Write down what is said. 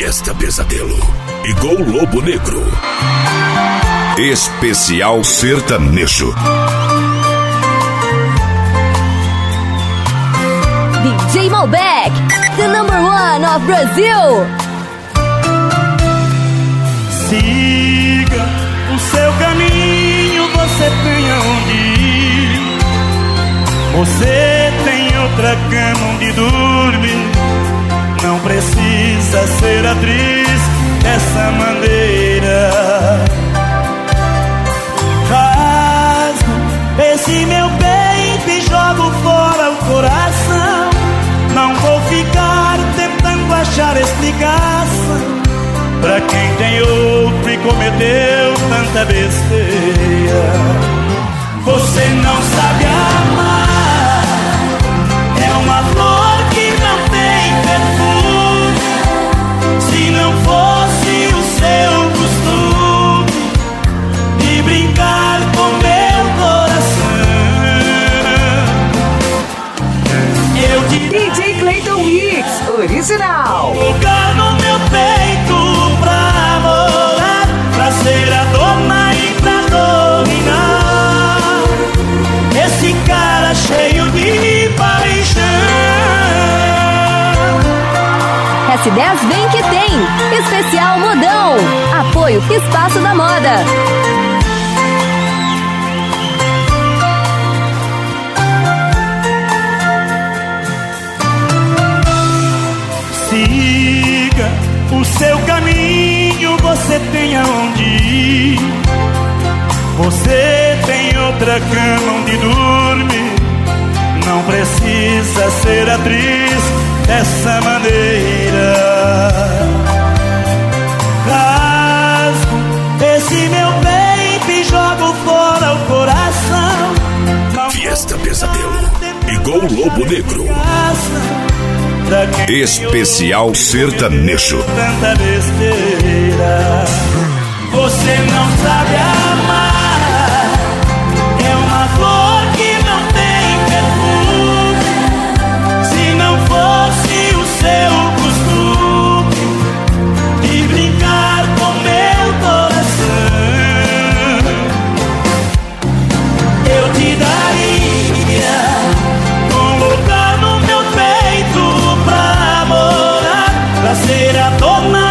Fiesta Pesadelo e Gol Lobo Negro. Especial Sertanejo. DJ Malbec, the number one of Brazil. Siga o seu caminho, você tem aonde ir. Você tem outra cama onde dormir. Não precisa ser atriz dessa maneira. Rasgo esse meu peito e jogo fora o coração. Não vou ficar tentando achar explicação pra quem tem outro e cometeu tanta besteira. Você não sabe amar, é uma flor que não tem perfume. Se não fosse o seu costume de brincar com meu coração, eu te DJ Clayton Mix, original. Lugar no meu peito pra morar, pra ser a dona e pra dominar esse cara cheio de paixão. S10 vem que tem. Especial Modão. Apoio Espaço da Moda. Siga o seu caminho, você tem aonde ir. Você tem outra cama onde dormir. Não precisa ser atriz dessa maneira. Rasgo esse meu peito e jogo fora o coração. Não Fiesta Pesadelo e Gol Lobo Negro. Especial Sertanejo. Tanta besteira. Você não sabe amar, é uma flor que não tem perfume. Se não fosse o seu costume de brincar com meu coração, eu te daria um lugar no meu peito pra morar, pra ser a dona